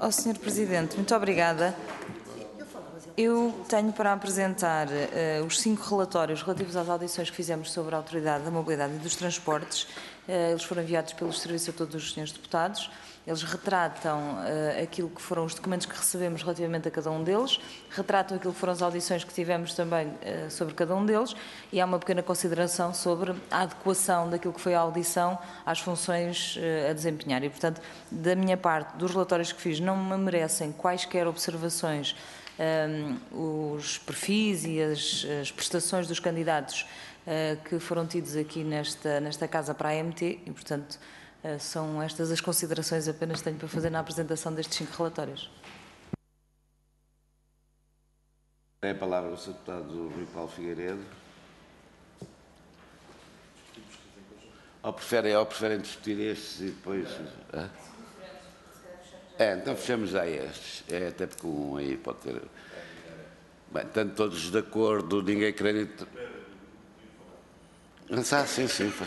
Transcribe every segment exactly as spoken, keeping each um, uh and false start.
Ao senhor Presidente, muito obrigada. Eu tenho para apresentar uh, os cinco relatórios relativos às audições que fizemos sobre a Autoridade da Mobilidade e dos Transportes. Uh, eles foram enviados pelo Serviço a todos os senhores deputados. Eles retratam uh, aquilo que foram os documentos que recebemos relativamente a cada um deles, retratam aquilo que foram as audições que tivemos também uh, sobre cada um deles, e há uma pequena consideração sobre a adequação daquilo que foi a audição às funções uh, a desempenhar. E, portanto, da minha parte, dos relatórios que fiz, não me merecem quaisquer observações um, os perfis e as, as prestações dos candidatos uh, que foram tidos aqui nesta, nesta casa para a A M T e, portanto, uh, são estas as considerações apenas que tenho para fazer na apresentação destes cinco relatórios. Tem a palavra o senhor Deputado Rui Paulo Figueiredo. Ou preferem, ou preferem discutir estes e depois... Ah? É, então fechamos já estes. É, até porque um aí pode ter... Bem, estando todos de acordo, ninguém querendo... Ah, sim, sim. Muito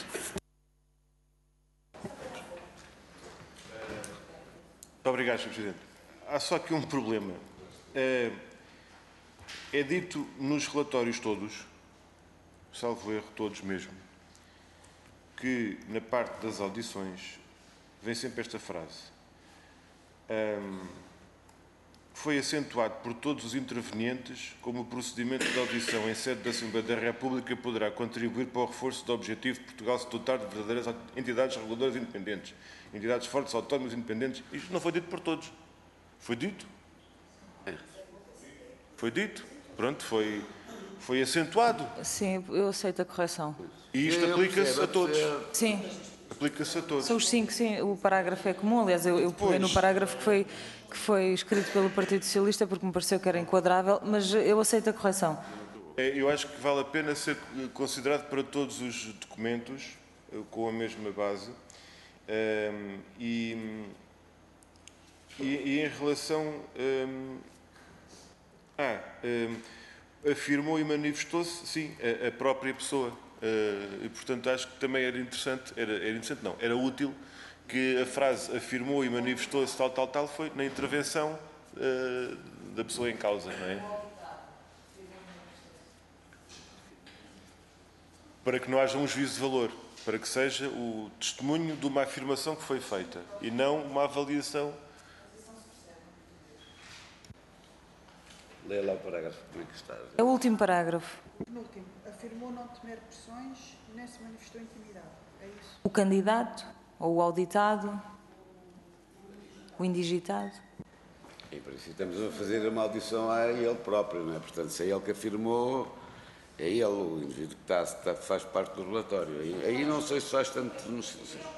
obrigado, senhor Presidente. Há só aqui um problema. É, é dito nos relatórios todos, salvo erro todos mesmo, que na parte das audições vem sempre esta frase. Um, foi acentuado por todos os intervenientes como o procedimento de audição em sede da Assembleia da República poderá contribuir para o reforço do objetivo de Portugal se dotar de verdadeiras entidades reguladoras independentes, entidades fortes, autónomas, independentes. Isto não foi dito por todos. Foi dito. Foi dito. Pronto, foi, foi acentuado. Sim, eu aceito a correção. E isto aplica-se a todos. Sim. Aplica-se a todos. São os cinco, sim. O parágrafo é comum. Aliás, eu, eu peguei no parágrafo que foi, que foi escrito pelo Partido Socialista porque me pareceu que era enquadrável, mas eu aceito a correção. Eu acho que vale a pena ser considerado para todos os documentos com a mesma base. Um, e, e, e em relação... Um, ah, um, afirmou e manifestou-se, sim, a, a própria pessoa. Uh, e, portanto, acho que também era interessante, era, era interessante não, era útil que a frase afirmou e manifestou-se tal, tal, tal, foi na intervenção uh, da pessoa em causa, não é? Para que não haja um juízo de valor, para que seja o testemunho de uma afirmação que foi feita e não uma avaliação. Lê lá o parágrafo que está. É o último parágrafo. No último, afirmou não temer pressões nem se manifestou intimidado. É isso? O candidato, ou o auditado, o indigitado. Em princípio, estamos a fazer uma audição a ele próprio, não é? Portanto, se é ele que afirmou, é ele, o indivíduo que está, está, faz parte do relatório. Aí, aí não sei se faz tanto... Não sei, sei.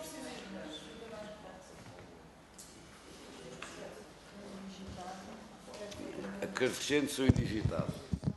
Acrescente-se o indigitado.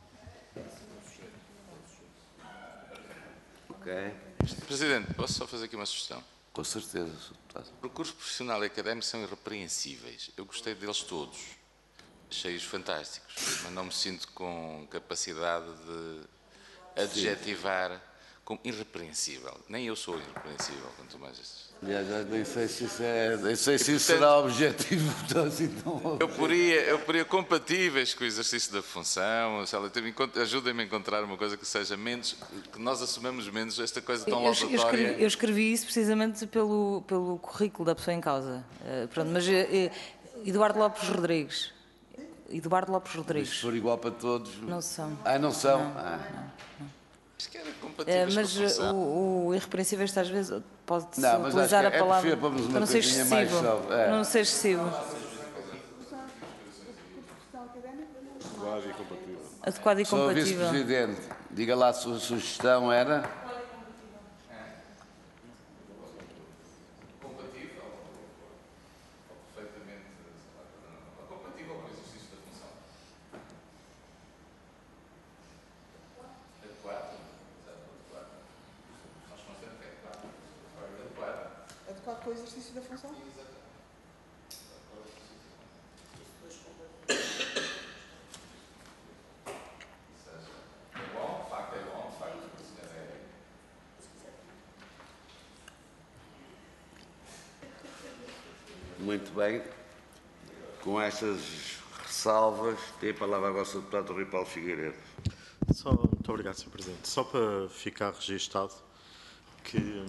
Ok. Presidente, posso só fazer aqui uma sugestão? Com certeza. O percurso profissional e académico são irrepreensíveis. Eu gostei deles todos. Achei-os fantásticos. Mas não me sinto com capacidade de adjetivar como irrepreensível. Nem eu sou irrepreensível, quanto mais estes. Já, já nem sei se isso, é, nem sei se isso será objetivo. Assim, não... Eu poria, eu poria compatíveis com o exercício da função. Ajudem-me a encontrar uma coisa que seja menos, que nós assumamos menos esta coisa tão laudatória. Eu escrevi, eu escrevi isso precisamente pelo, pelo currículo da pessoa em causa. Uh, pronto, mas uh, Eduardo Lopes Rodrigues. Eduardo Lopes Rodrigues. Mas se for igual para todos... Não são. Ah, não são? Não, ah. não, não. Acho que era compatíveis uh, mas com a função. o, o irrepreensível às vezes pode-se não, utilizar a é, palavra é para não ser excessivo. É. Não ser excessivo. Adequado e compatível. Sou Vice-Presidente. Diga lá, a sua sugestão era... Adequado com o exercício da função? Muito bem. com estas ressalvas, tem a palavra agora o senhor Deputado Rui Paulo Figueiredo. Só, muito obrigado, senhor Presidente. Só para ficar registado que,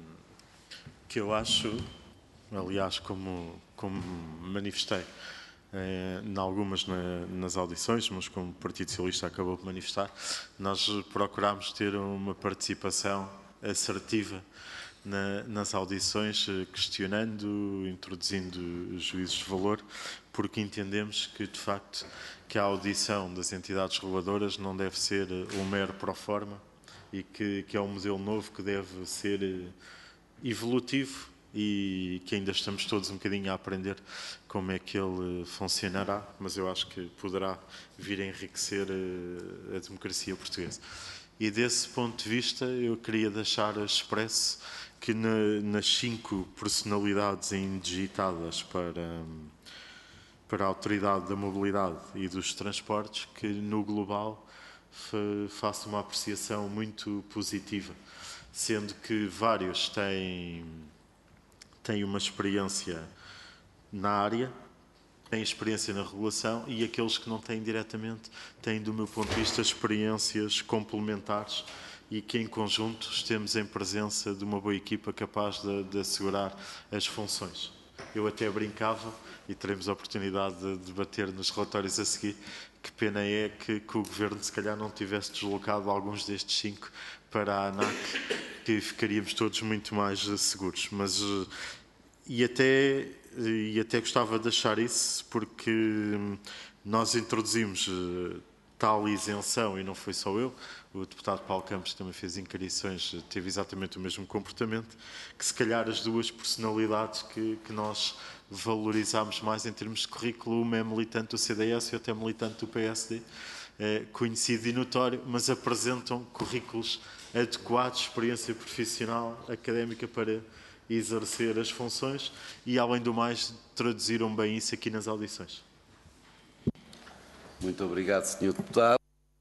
que eu acho, aliás, como, como manifestei eh, em algumas na, nas audições, mas como o Partido Socialista acabou por manifestar, nós procurámos ter uma participação assertiva na, nas audições, questionando, introduzindo juízos de valor, porque entendemos que, de facto, que a audição das entidades reguladoras não deve ser um mero proforma e que, que é um modelo novo que deve ser evolutivo e que ainda estamos todos um bocadinho a aprender como é que ele funcionará, mas eu acho que poderá vir a enriquecer a democracia portuguesa. E desse ponto de vista eu queria deixar expresso que na, nas cinco personalidades indigitadas para, para a Autoridade da Mobilidade e dos Transportes, que no global faço uma apreciação muito positiva, sendo que vários têm, têm uma experiência na área, têm experiência na regulação, e aqueles que não têm diretamente têm, do meu ponto de vista, experiências complementares e que, em conjunto, estemos em presença de uma boa equipa capaz de, de assegurar as funções. Eu até brincava, e teremos a oportunidade de debater nos relatórios a seguir, que pena é que, que o Governo, se calhar, não tivesse deslocado alguns destes cinco para a ANAC, que ficaríamos todos muito mais seguros. Mas, e até, e até gostava de deixar isso, porque nós introduzimos tal isenção, e não foi só eu, o deputado Paulo Campos também fez inquirições, teve exatamente o mesmo comportamento, que se calhar as duas personalidades que, que nós valorizámos mais em termos de currículo, uma é militante do C D S e outra é militante do P S D, é conhecido e notório, mas apresentam currículos adequados, experiência profissional, académica para exercer as funções e, além do mais, traduziram bem isso aqui nas audições. Muito obrigado, senhor Deputado.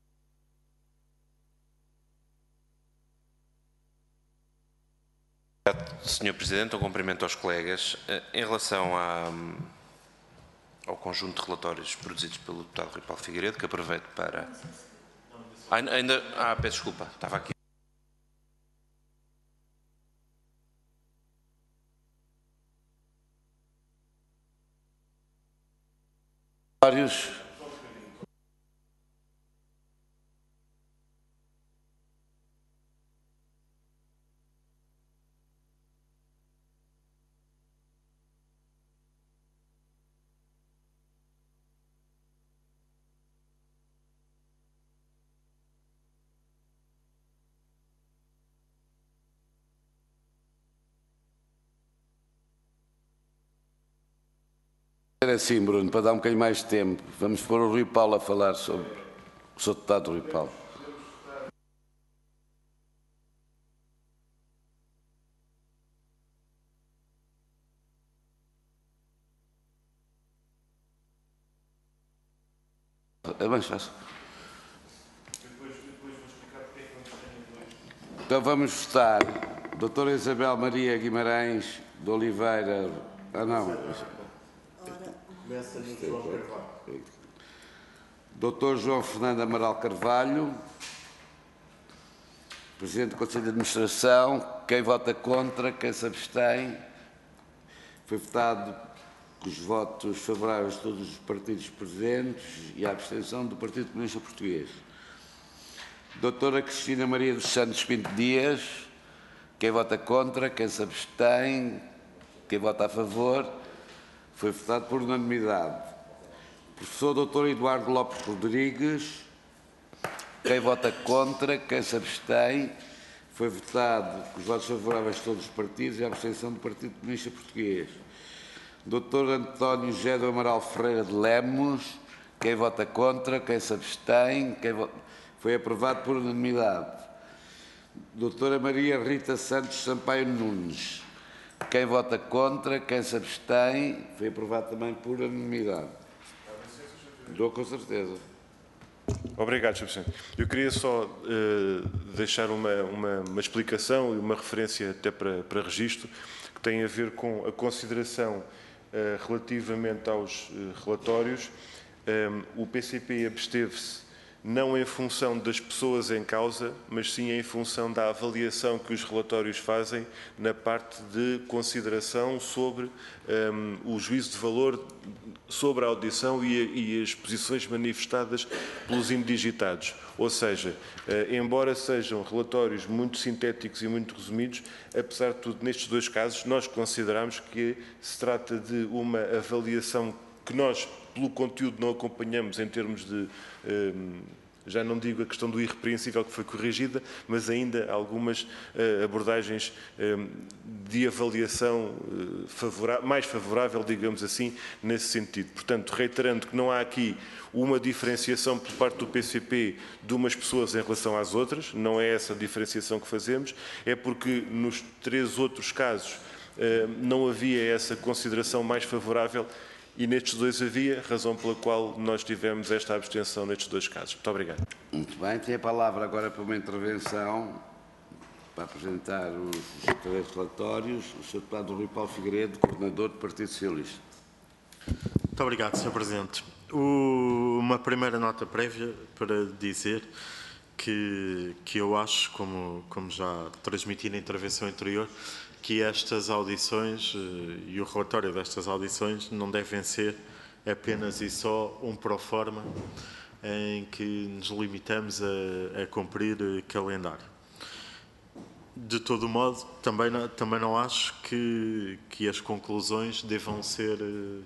senhor Presidente, um cumprimento aos colegas. Em relação à, ao conjunto de relatórios produzidos pelo deputado Rui Paulo Figueiredo, que aproveito para... Ah, ainda... Ah, peço desculpa, estava aqui. Vários. Assim, Bruno, para dar um bocadinho mais de tempo, vamos pôr o Rui Paulo a falar sobre o senhor Deputado Rui Paulo. É mais fácil. Então vamos votar. Doutora Isabel Maria Guimarães de Oliveira. Ah, não. doutor João Fernando Amaral Carvalho, Presidente do Conselho de Administração. Quem vota contra, quem se abstém. Foi votado com os votos favoráveis de todos os partidos presentes e a abstenção do Partido Comunista Português. doutora Cristina Maria dos Santos Pinto Dias. Quem vota contra, quem se abstém, quem vota a favor. Foi votado por unanimidade. Professor doutor Eduardo Lopes Rodrigues. Quem vota contra, quem se abstém. Foi votado com os votos favoráveis de todos os partidos e a abstenção do Partido Comunista Português. doutor António José do Amaral Ferreira de Lemos. Quem vota contra, quem se abstém. Quem vota... Foi aprovado por unanimidade. doutora Maria Rita Santos Sampaio Nunes. Quem vota contra, quem se abstém, foi aprovado também por unanimidade. Dou com certeza. Obrigado, senhor Presidente. Eu queria só uh, deixar uma, uma, uma explicação e uma referência até para, para registro, que tem a ver com a consideração relativamente aos relatórios, o P C P absteve-se não em função das pessoas em causa, mas sim em função da avaliação que os relatórios fazem na parte de consideração sobre um, o juízo de valor sobre a audição e, a, e as posições manifestadas pelos indigitados. Ou seja, uh, embora sejam relatórios muito sintéticos e muito resumidos, apesar de tudo, nestes dois casos, nós consideramos que se trata de uma avaliação que nós, pelo conteúdo, não acompanhamos em termos de, já não digo a questão do irrepreensível que foi corrigida, mas ainda algumas abordagens de avaliação mais favorável, digamos assim, nesse sentido. Portanto, reiterando que não há aqui uma diferenciação por parte do P C P de umas pessoas em relação às outras, não é essa a diferenciação que fazemos, é porque nos três outros casos não havia essa consideração mais favorável e nestes dois havia, razão pela qual nós tivemos esta abstenção nestes dois casos. Muito obrigado. Muito bem. Tem a palavra agora para uma intervenção, para apresentar os três relatórios, o senhor Deputado Rui Paulo Figueiredo, coordenador do Partido Socialista. Muito obrigado, senhor Presidente. O, uma primeira nota prévia para dizer que, que eu acho, como, como já transmiti na intervenção anterior, que estas audições e o relatório destas audições não devem ser apenas e só um proforma em que nos limitamos a, a cumprir calendário. De todo modo, também não, também não acho que, que as conclusões devam ser,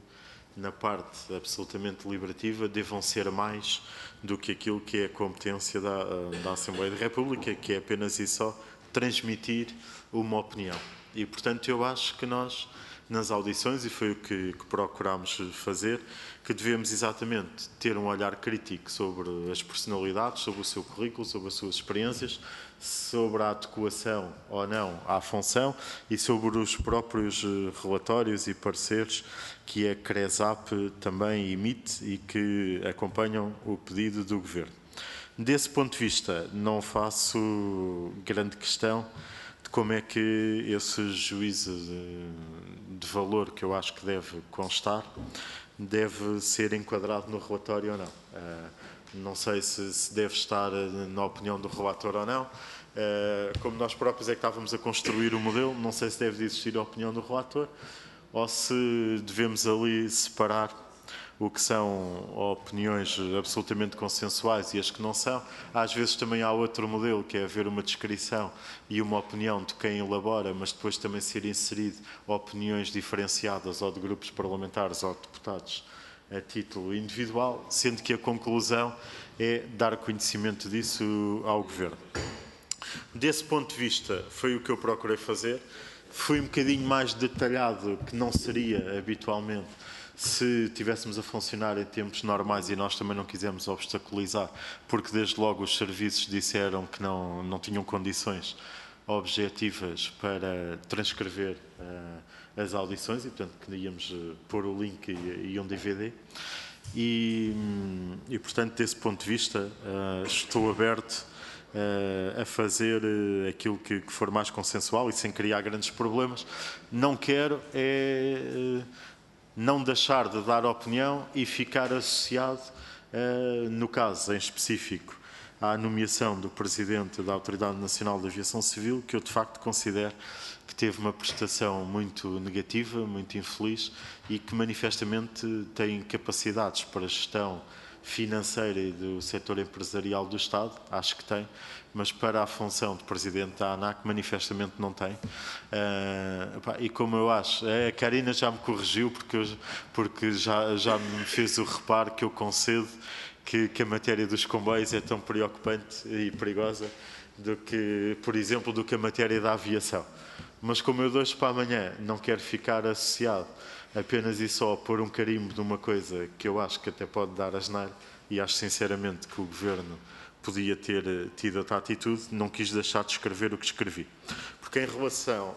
na parte absolutamente liberativa, devam ser mais do que aquilo que é a competência da, da Assembleia da República, que é apenas e só transmitir uma opinião. E, portanto, eu acho que nós, nas audições, e foi o que, que procurámos fazer, que devemos exatamente ter um olhar crítico sobre as personalidades, sobre o seu currículo, sobre as suas experiências, sobre a adequação ou não à função e sobre os próprios relatórios e pareceres que a CRESAP também emite e que acompanham o pedido do Governo. Desse ponto de vista, não faço grande questão de como é que esse juízo de, de valor que eu acho que deve constar deve ser enquadrado no relatório ou não. Uh, não sei se, se deve estar na opinião do relator ou não. Uh, como nós próprios é que estávamos a construir o modelo, não sei se deve existir a opinião do relator ou se devemos ali separar o que são opiniões absolutamente consensuais e as que não são. Às vezes também há outro modelo, que é haver uma descrição e uma opinião de quem elabora, mas depois também ser inserido opiniões diferenciadas ou de grupos parlamentares ou de deputados a título individual, sendo que a conclusão é dar conhecimento disso ao Governo. Desse ponto de vista, foi o que eu procurei fazer. Fui um bocadinho mais detalhado, que não seria habitualmente, se estivéssemos a funcionar em tempos normais e nós também não quisemos obstaculizar, porque desde logo os serviços disseram que não, não tinham condições objetivas para transcrever uh, as audições e, portanto, que íamos uh, pôr o link e, e um D V D. E, e, portanto, desse ponto de vista, uh, estou aberto uh, a fazer uh, aquilo que, que for mais consensual e sem criar grandes problemas. Não quero é... Uh, não deixar de dar opinião e ficar associado, uh, no caso em específico, à nomeação do Presidente da Autoridade Nacional de Aviação Civil, que eu de facto considero que teve uma prestação muito negativa, muito infeliz e que manifestamente tem capacidades para a gestão financeira e do setor empresarial do Estado, acho que tem, mas para a função de Presidente da ANAC manifestamente não tem. Uh, pá, e como eu acho, a Karina já me corrigiu porque, eu, porque já, já me fez o reparo que eu concedo que, que a matéria dos comboios é tão preocupante e perigosa do que, por exemplo, do que a matéria da aviação. Mas como eu de hoje para amanhã não quero ficar associado apenas e só por um carimbo de uma coisa que eu acho que até pode dar asneira, e acho sinceramente que o Governo podia ter tido outra atitude, não quis deixar de escrever o que escrevi. Porque em relação,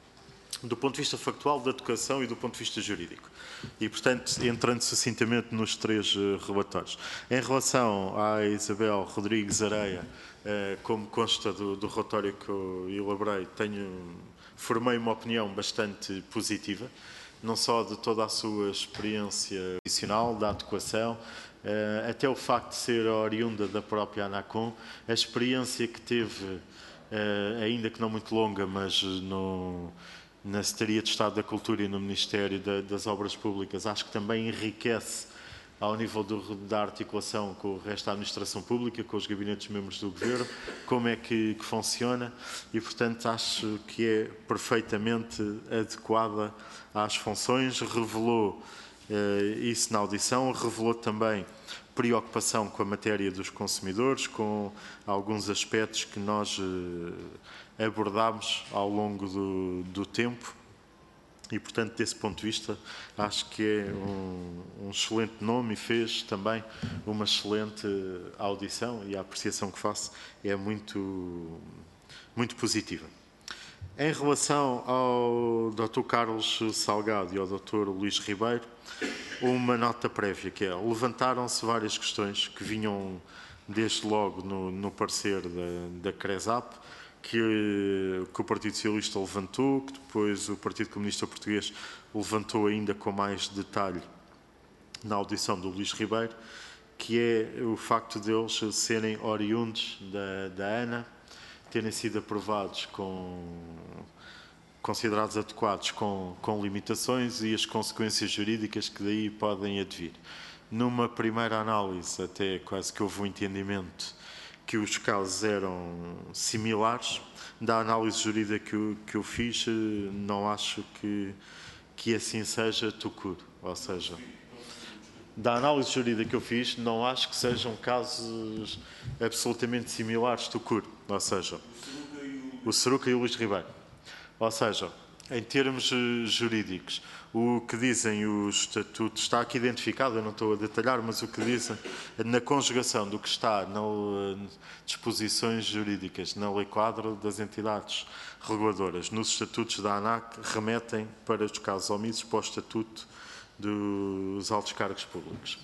do ponto de vista factual, da educação e do ponto de vista jurídico, e portanto, entrando sucintamente nos três uh, relatórios. Em relação à Isabel Rodrigues Areia, uh, como consta do, do relatório que eu elaborei, tenho, formei uma opinião bastante positiva. não só de toda a sua experiência profissional, da adequação, uh, até o facto de ser oriunda da própria ANACOM, a experiência que teve, uh, ainda que não muito longa, mas no, na Secretaria de Estado da Cultura e no Ministério da, das Obras Públicas, acho que também enriquece ao nível do, da articulação com o resto da administração pública, com os gabinetes membros do Governo, como é que, que funciona e, portanto, acho que é perfeitamente adequada às funções. Revelou eh, isso na audição, revelou também preocupação com a matéria dos consumidores, com alguns aspectos que nós eh, abordámos ao longo do, do tempo. E, portanto, desse ponto de vista, acho que é um, um excelente nome e fez também uma excelente audição e a apreciação que faço é muito, muito positiva. Em relação ao doutor Carlos Salgado e ao doutor Luís Ribeiro, uma nota prévia, que é, levantaram-se várias questões que vinham desde logo no, no parecer da, da CRESAP, Que, que o Partido Socialista levantou, que depois o Partido Comunista Português levantou ainda com mais detalhe na audição do Luís Ribeiro, que é o facto de eles serem oriundos da, da ANA, terem sido aprovados com considerados adequados com, com limitações e as consequências jurídicas que daí podem advir. Numa primeira análise, até quase que houve um entendimento que os casos eram similares. Da análise jurídica que eu, que eu fiz, não acho que, que assim seja tucuro. Ou seja, da análise jurídica que eu fiz, não acho que sejam casos absolutamente similares tucuro. Ou seja, o Seruca e o Luís Ribeiro. Ou seja, em termos jurídicos, o que dizem os estatutos, está aqui identificado, eu não estou a detalhar, mas o que dizem na conjugação do que está nas disposições jurídicas, na lei quadro das entidades reguladoras, nos estatutos da ANAC, remetem para os casos omissos para o estatuto dos altos cargos públicos.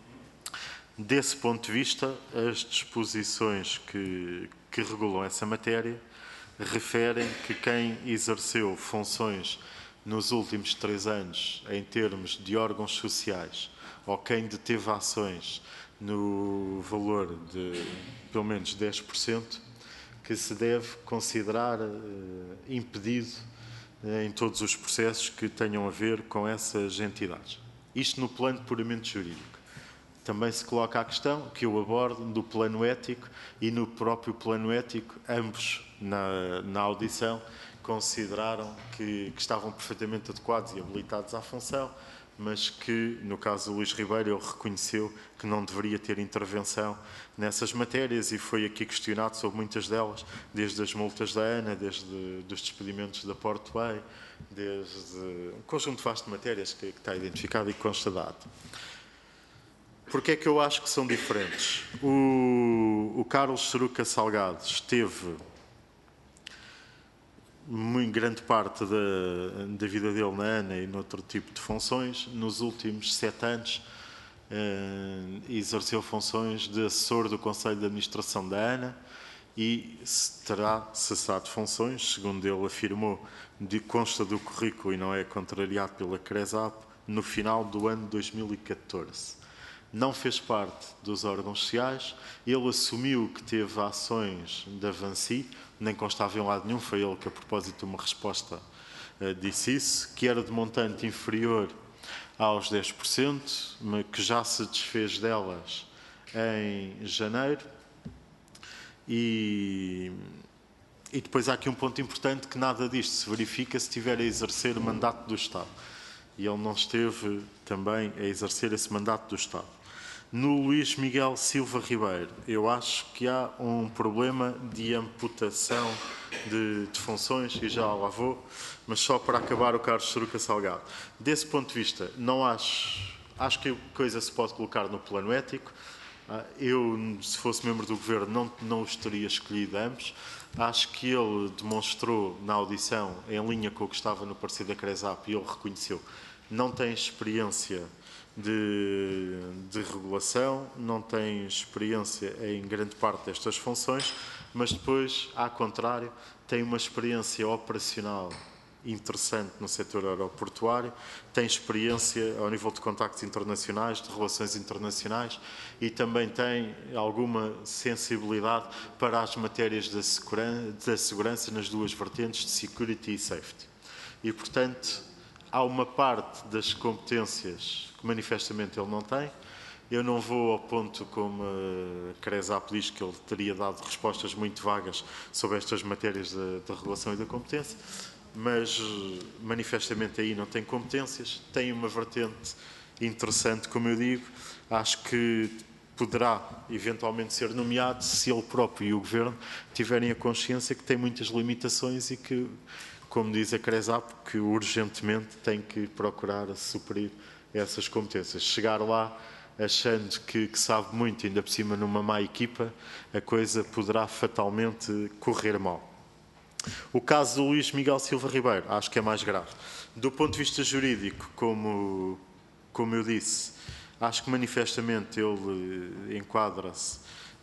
Desse ponto de vista, as disposições que, que regulam essa matéria referem que quem exerceu funções nos últimos três anos em termos de órgãos sociais ou quem deteve ações no valor de pelo menos dez por cento, que se deve considerar eh, impedido eh, em todos os processos que tenham a ver com essas entidades. Isto no plano puramente jurídico. Também se coloca a questão que eu abordo do plano ético e no próprio plano ético, ambos na, na audição, consideraram que, que estavam perfeitamente adequados e habilitados à função, mas que, no caso do Luís Ribeiro, ele reconheceu que não deveria ter intervenção nessas matérias e foi aqui questionado sobre muitas delas, desde as multas da ANA, desde os despedimentos da Portway, desde um conjunto vasto de matérias que, que está identificado e consta da ata. Porque é que eu acho que são diferentes? O, o Carlos Seruca Salgado esteve em grande parte da, da vida dele na ANA e noutro tipo de funções. Nos últimos sete anos eh, exerceu funções de assessor do Conselho de Administração da ANA e terá cessado funções, segundo ele afirmou, de consta do currículo e não é contrariado pela CRESAP, no final do ano dois mil e catorze. Não fez parte dos órgãos sociais, ele assumiu que teve ações da Avanci, nem constava em lado nenhum, foi ele que, a propósito de uma resposta, disse isso, que era de montante inferior aos dez por cento, mas que já se desfez delas em janeiro. E, e depois há aqui um ponto importante, que nada disto se verifica se estiver a exercer o mandato do Estado. E ele não esteve também a exercer esse mandato do Estado. No Luís Miguel Silva Ribeiro, eu acho que há um problema de amputação de, de funções, e já lá vou, mas só para acabar o Carlos Seruca Salgado. Desse ponto de vista, não acho, acho que a coisa se pode colocar no plano ético. Eu, se fosse membro do Governo, não, não os teria escolhido ambos. Acho que ele demonstrou na audição, em linha com o que estava no parecer da CRESAP, e ele reconheceu, não tem experiência de, de regulação, não tem experiência em grande parte destas funções, mas depois, ao contrário, tem uma experiência operacional interessante no setor aeroportuário, tem experiência ao nível de contactos internacionais, de relações internacionais e também tem alguma sensibilidade para as matérias da segurança, da segurança nas duas vertentes de security e safety. E, portanto, há uma parte das competências que manifestamente ele não tem. Eu não vou ao ponto como a Cresap diz que ele teria dado respostas muito vagas sobre estas matérias da, da regulação e da competência, mas manifestamente aí não tem competências, tem uma vertente interessante, como eu digo, acho que poderá eventualmente ser nomeado se ele próprio e o Governo tiverem a consciência que tem muitas limitações e que, como diz a Cresap, que urgentemente tem que procurar suprir essas competências. Chegar lá achando que, que sabe muito, ainda por cima numa má equipa, a coisa poderá fatalmente correr mal. O caso do Luís Miguel Silva Ribeiro, acho que é mais grave. Do ponto de vista jurídico, como, como eu disse, acho que manifestamente ele enquadra-se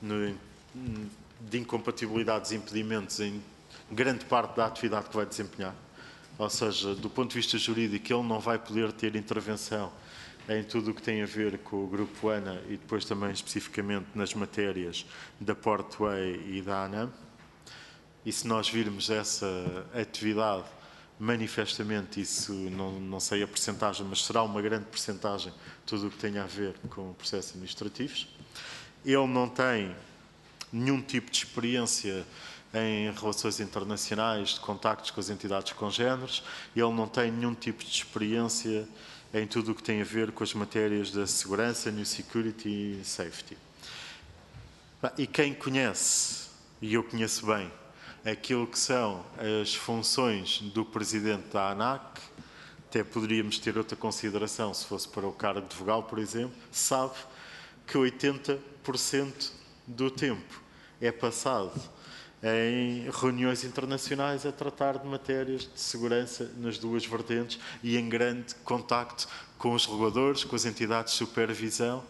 de incompatibilidades e impedimentos em grande parte da atividade que vai desempenhar. Ou seja, do ponto de vista jurídico, ele não vai poder ter intervenção em tudo o que tem a ver com o Grupo ANA e depois também especificamente nas matérias da Portway e da ANAM. E se nós virmos essa atividade, manifestamente isso, não, não sei a percentagem, mas será uma grande percentagem tudo o que tem a ver com processos administrativos. Ele não tem nenhum tipo de experiência em relações internacionais, de contactos com as entidades congêneres, ele não tem nenhum tipo de experiência em tudo o que tem a ver com as matérias da segurança, new security e safety. E quem conhece, e eu conheço bem, aquilo que são as funções do Presidente da ANAC, até poderíamos ter outra consideração se fosse para o cargo de vogal, por exemplo, sabe que oitenta por cento do tempo é passado em reuniões internacionais a tratar de matérias de segurança nas duas vertentes e em grande contacto com os reguladores, com as entidades de supervisão.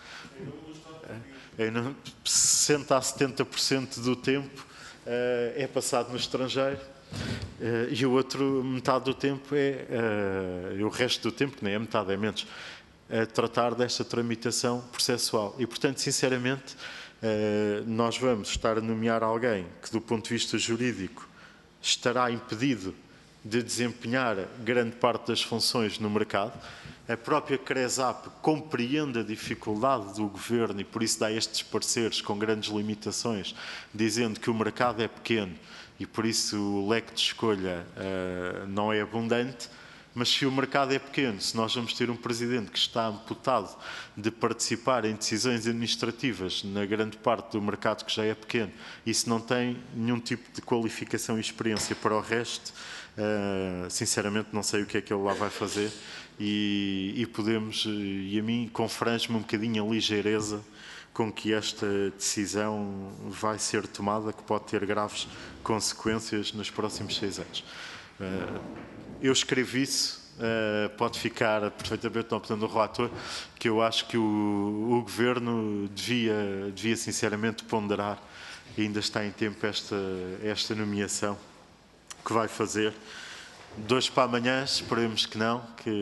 Em sessenta a setenta por cento do tempo é passado no estrangeiro e o outro, metade do tempo é, e o resto do tempo, que nem é metade, é menos, a tratar desta tramitação processual. E, portanto, sinceramente, Uh, nós vamos estar a nomear alguém que, do ponto de vista jurídico, estará impedido de desempenhar grande parte das funções no mercado. A própria Cresap compreende a dificuldade do Governo e por isso dá estes pareceres com grandes limitações, dizendo que o mercado é pequeno e por isso o leque de escolha uh, não é abundante. Mas se o mercado é pequeno, se nós vamos ter um Presidente que está amputado de participar em decisões administrativas na grande parte do mercado que já é pequeno e se não tem nenhum tipo de qualificação e experiência para o resto, uh, sinceramente não sei o que é que ele lá vai fazer e, e podemos, e a mim confrange-me um bocadinho a ligeireza com que esta decisão vai ser tomada, que pode ter graves consequências nos próximos seis anos. Uh, Eu escrevo isso, uh, pode ficar perfeitamente na opinião do relator, que eu acho que o, o Governo devia, devia sinceramente ponderar, e ainda está em tempo esta, esta nomeação que vai fazer. De hoje para amanhã, esperemos que não, que,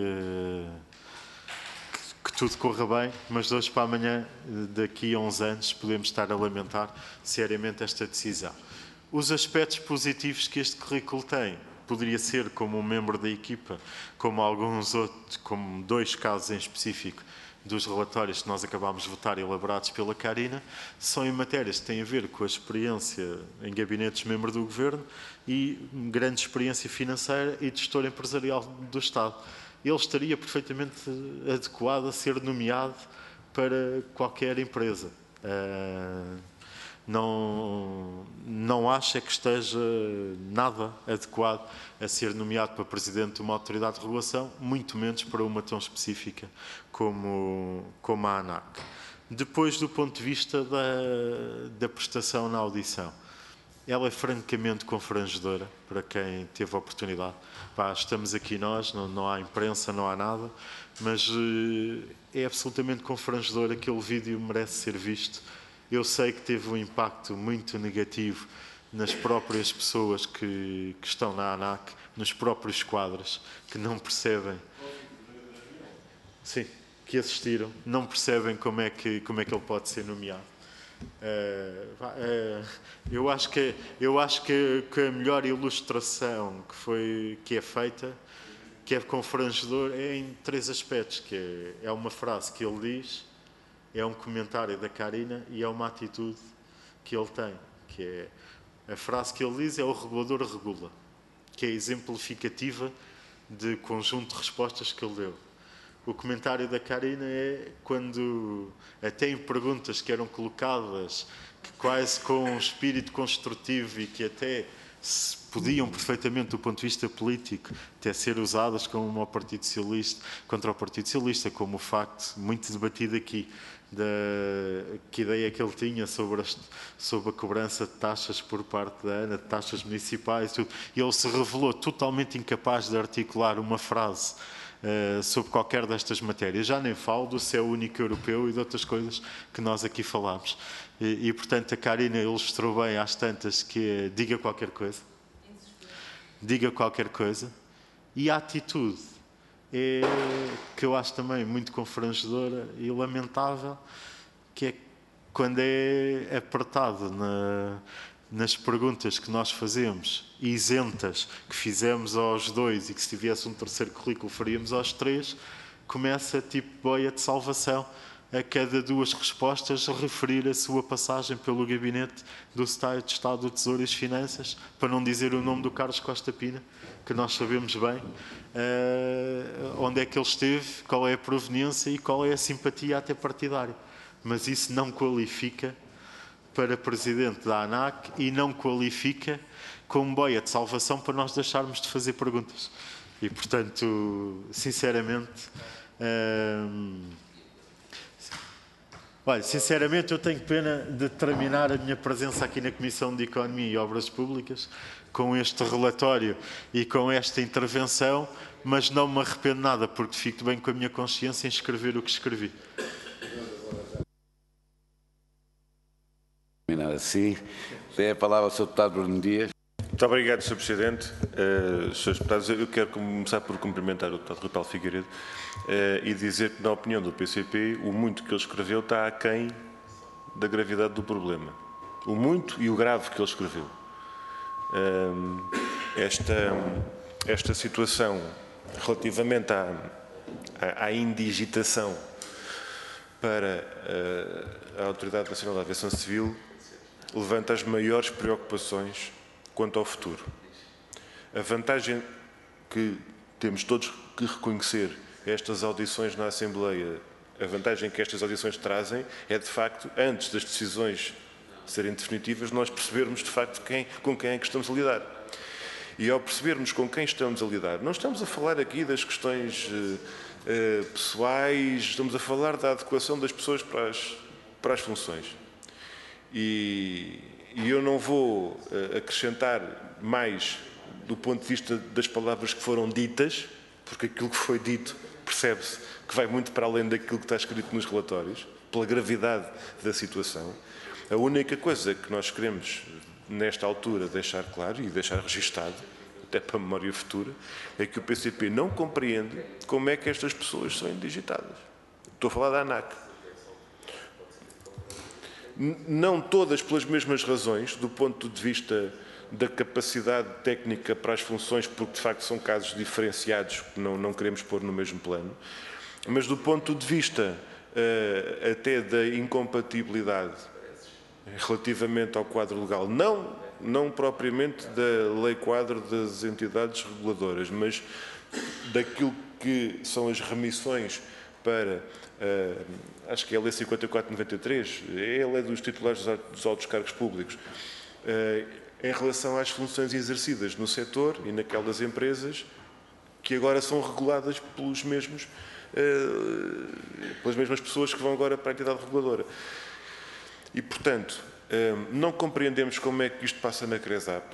que, que tudo corra bem, mas de hoje para amanhã, daqui a uns anos, podemos estar a lamentar seriamente esta decisão. Os aspectos positivos que este currículo tem, poderia ser como um membro da equipa, como alguns outros, como dois casos em específico dos relatórios que nós acabámos de votar elaborados pela Karina, são em matérias que têm a ver com a experiência em gabinetes membro do Governo e grande experiência financeira e de gestor empresarial do Estado. Ele estaria perfeitamente adequado a ser nomeado para qualquer empresa. Uh, Não, não acha que esteja nada adequado a ser nomeado para Presidente de uma autoridade de regulação, muito menos para uma tão específica como, como a ANAC. Depois, do ponto de vista da, da prestação na audição, ela é francamente confrangedora para quem teve a oportunidade. Pá, estamos aqui nós, não, não há imprensa, não há nada, mas é absolutamente confrangedor, aquele vídeo merece ser visto. Eu sei que teve um impacto muito negativo nas próprias pessoas que, que estão na ANAC, nos próprios quadros, que não percebem, sim, que assistiram, não percebem como é que, como é que ele pode ser nomeado. Uh, uh, eu acho, que, eu acho que, que a melhor ilustração que, foi, que é feita, que é confrangedor, é em três aspectos, que é, é uma frase que ele diz, é um comentário da Karina e é uma atitude que ele tem, que é a frase que ele diz é o regulador regula, que é exemplificativa de conjunto de respostas que ele deu. O comentário da Karina é quando, até em perguntas que eram colocadas, que quase com um espírito construtivo e que até se podiam perfeitamente, do ponto de vista político, até ser usadas como o Partido Socialista, contra o Partido Socialista, como o facto, muito debatido aqui, da que ideia que ele tinha sobre, as, sobre a cobrança de taxas por parte da ANA, de taxas municipais, tudo. E ele se revelou totalmente incapaz de articular uma frase Uh, sobre qualquer destas matérias. Já nem falo do céu único europeu e de outras coisas que nós aqui falámos. E, e portanto, a Karina ilustrou bem às tantas que é, diga qualquer coisa. Diga qualquer coisa. E a atitude é, que eu acho também muito confrangedora e lamentável, que é quando é apertado na... nas perguntas que nós fazemos, isentas, que fizemos aos dois e que se tivesse um terceiro currículo faríamos aos três, começa tipo boia de salvação a cada duas respostas a referir a sua passagem pelo gabinete do Secretário de Estado do Tesouro e das Finanças, para não dizer o nome do Carlos Costa Pina, que nós sabemos bem uh, onde é que ele esteve, qual é a proveniência e qual é a simpatia até partidária. Mas isso não qualifica para presidente da ANAC e não qualifica como boia de salvação para nós deixarmos de fazer perguntas. E, portanto, sinceramente, hum, olha, sinceramente eu tenho pena de terminar a minha presença aqui na Comissão de Economia e Obras Públicas com este relatório e com esta intervenção, mas não me arrependo nada, porque fico bem com a minha consciência em escrever o que escrevi. Assim, tem a palavra o senhor Deputado Bruno Dias. Muito obrigado, senhor Presidente. Uh, senhores Deputados, eu quero começar por cumprimentar o Deputado Rui Paulo Figueiredo uh, e dizer que, na opinião do P C P, o muito que ele escreveu está aquém da gravidade do problema. O muito e o grave que ele escreveu. Uh, esta, esta situação relativamente à, à, à indigitação para uh, a Autoridade Nacional da Aviação Civil levanta as maiores preocupações quanto ao futuro. A vantagem que temos todos que reconhecer estas audições na Assembleia, a vantagem que estas audições trazem é, de facto, antes das decisões serem definitivas, nós percebermos, de facto, quem, com quem é que estamos a lidar. E ao percebermos com quem estamos a lidar, não estamos a falar aqui das questões uh, uh, pessoais, estamos a falar da adequação das pessoas para as, para as funções. E, e eu não vou uh, acrescentar mais do ponto de vista das palavras que foram ditas, porque aquilo que foi dito percebe-se que vai muito para além daquilo que está escrito nos relatórios, pela gravidade da situação. A única coisa que nós queremos, nesta altura, deixar claro e deixar registado, até para a memória futura, é que o P C P não compreende como é que estas pessoas são indigitadas. Estou a falar da ANAC. Não todas pelas mesmas razões, do ponto de vista da capacidade técnica para as funções, porque de facto são casos diferenciados que não, não queremos pôr no mesmo plano, mas do ponto de vista uh, até da incompatibilidade relativamente ao quadro legal, não, não propriamente da lei quadro das entidades reguladoras, mas daquilo que são as remissões para, uh, acho que é a lei cinquenta e quatro noventa e três, é a lei dos titulares dos altos cargos públicos, uh, em relação às funções exercidas no setor e naquelas empresas que agora são reguladas pelos mesmos, uh, pelas mesmas pessoas que vão agora para a entidade reguladora. E, portanto, uh, não compreendemos como é que isto passa na CRESAP.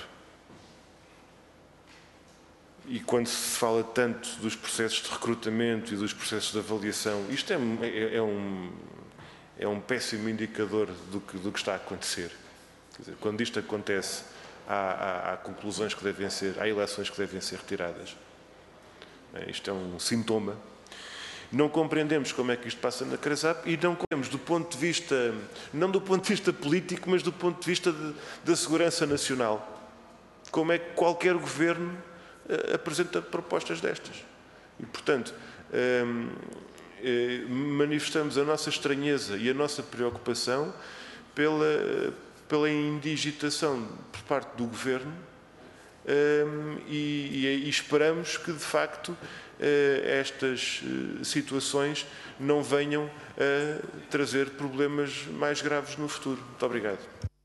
E quando se fala tanto dos processos de recrutamento e dos processos de avaliação, isto é, é, é, um, é um péssimo indicador do que, do que está a acontecer. Quer dizer, quando isto acontece há, há, há conclusões que devem ser, há eleições que devem ser retiradas. Isto é um sintoma. Não compreendemos como é que isto passa na CRESAP e não compreendemos do ponto de vista, não do ponto de vista político, mas do ponto de vista de, da segurança nacional. Como é que qualquer governo uh, apresenta propostas destas. E, portanto, um, uh, manifestamos a nossa estranheza e a nossa preocupação pela, pela indigitação por parte do governo um, e, e, e esperamos que, de facto, uh, estas uh, situações não venham a trazer problemas mais graves no futuro. Muito obrigado.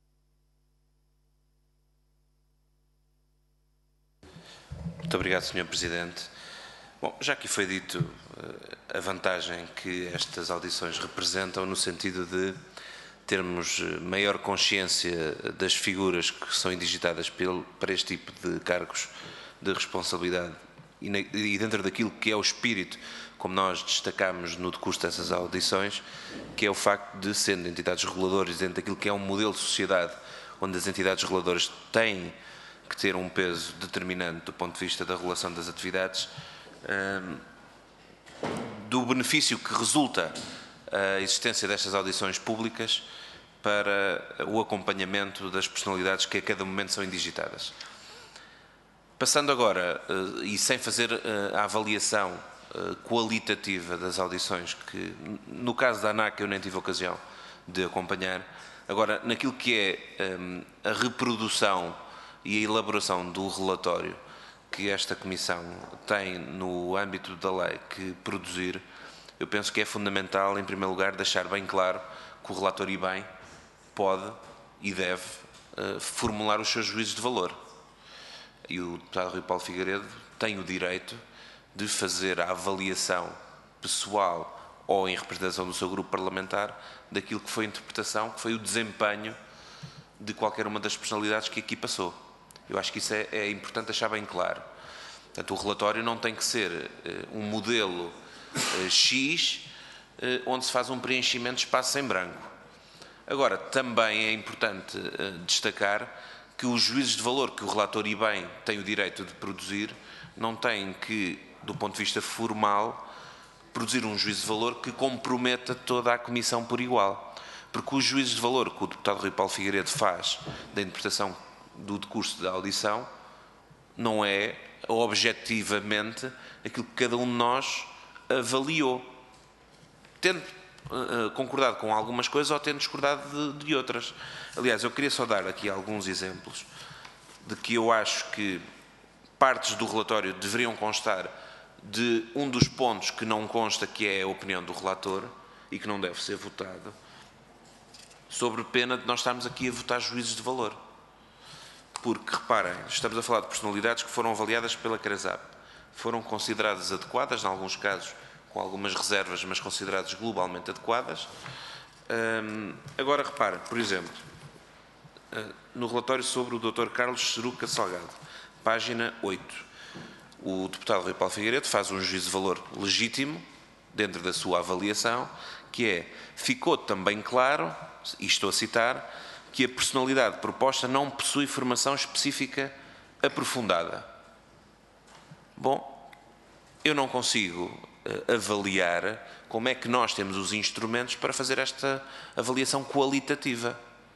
Muito obrigado, senhor Presidente. Bom, já aqui foi dito uh, a vantagem que estas audições representam no sentido de termos maior consciência das figuras que são indigitadas pelo, para este tipo de cargos de responsabilidade e, na, e dentro daquilo que é o espírito, como nós destacamos no decurso dessas audições, que é o facto de, sendo entidades reguladoras, dentro daquilo que é um modelo de sociedade onde as entidades reguladoras têm que ter um peso determinante do ponto de vista da regulação das atividades, um, do benefício que resulta a existência destas audições públicas para o acompanhamento das personalidades que a cada momento são indigitadas. Passando agora, uh, e sem fazer uh, a avaliação uh, qualitativa das audições, que no caso da ANAC eu nem tive ocasião de acompanhar, agora naquilo que é um, a reprodução e a elaboração do relatório que esta Comissão tem no âmbito da lei que produzir, eu penso que é fundamental, em primeiro lugar, deixar bem claro que o relator e bem pode e deve uh, formular os seus juízos de valor. E o deputado Rui Paulo Figueiredo tem o direito de fazer a avaliação pessoal ou em representação do seu grupo parlamentar daquilo que foi a interpretação, que foi o desempenho de qualquer uma das personalidades que aqui passou. Eu acho que isso é, é importante deixar bem claro. Portanto, o relatório não tem que ser uh, um modelo uh, X, uh, onde se faz um preenchimento de espaço em branco. Agora, também é importante uh, destacar que os juízos de valor que o relator e bem tem o direito de produzir, não têm que, do ponto de vista formal, produzir um juízo de valor que comprometa toda a Comissão por igual. Porque os juízos de valor que o deputado Rui Paulo Figueiredo faz da interpretação do decurso da audição não é objetivamente aquilo que cada um de nós avaliou, tendo uh, concordado com algumas coisas ou tendo discordado de, de outras. Aliás, eu queria só dar aqui alguns exemplos de que eu acho que partes do relatório deveriam constar de um dos pontos que não consta, que é a opinião do relator e que não deve ser votado, sobre pena de nós estarmos aqui a votar juízos de valor. Porque, reparem, estamos a falar de personalidades que foram avaliadas pela CRESAP. Foram consideradas adequadas, em alguns casos com algumas reservas, mas consideradas globalmente adequadas. Hum, agora, reparem, por exemplo, no relatório sobre o doutor Carlos Ceruca Salgado, página oito, o deputado Rui Paulo Figueiredo faz um juízo de valor legítimo, dentro da sua avaliação, que é: ficou também claro, e estou a citar, que a personalidade proposta não possui formação específica aprofundada. Bom, eu não consigo uh, avaliar como é que nós temos os instrumentos para fazer esta avaliação qualitativa.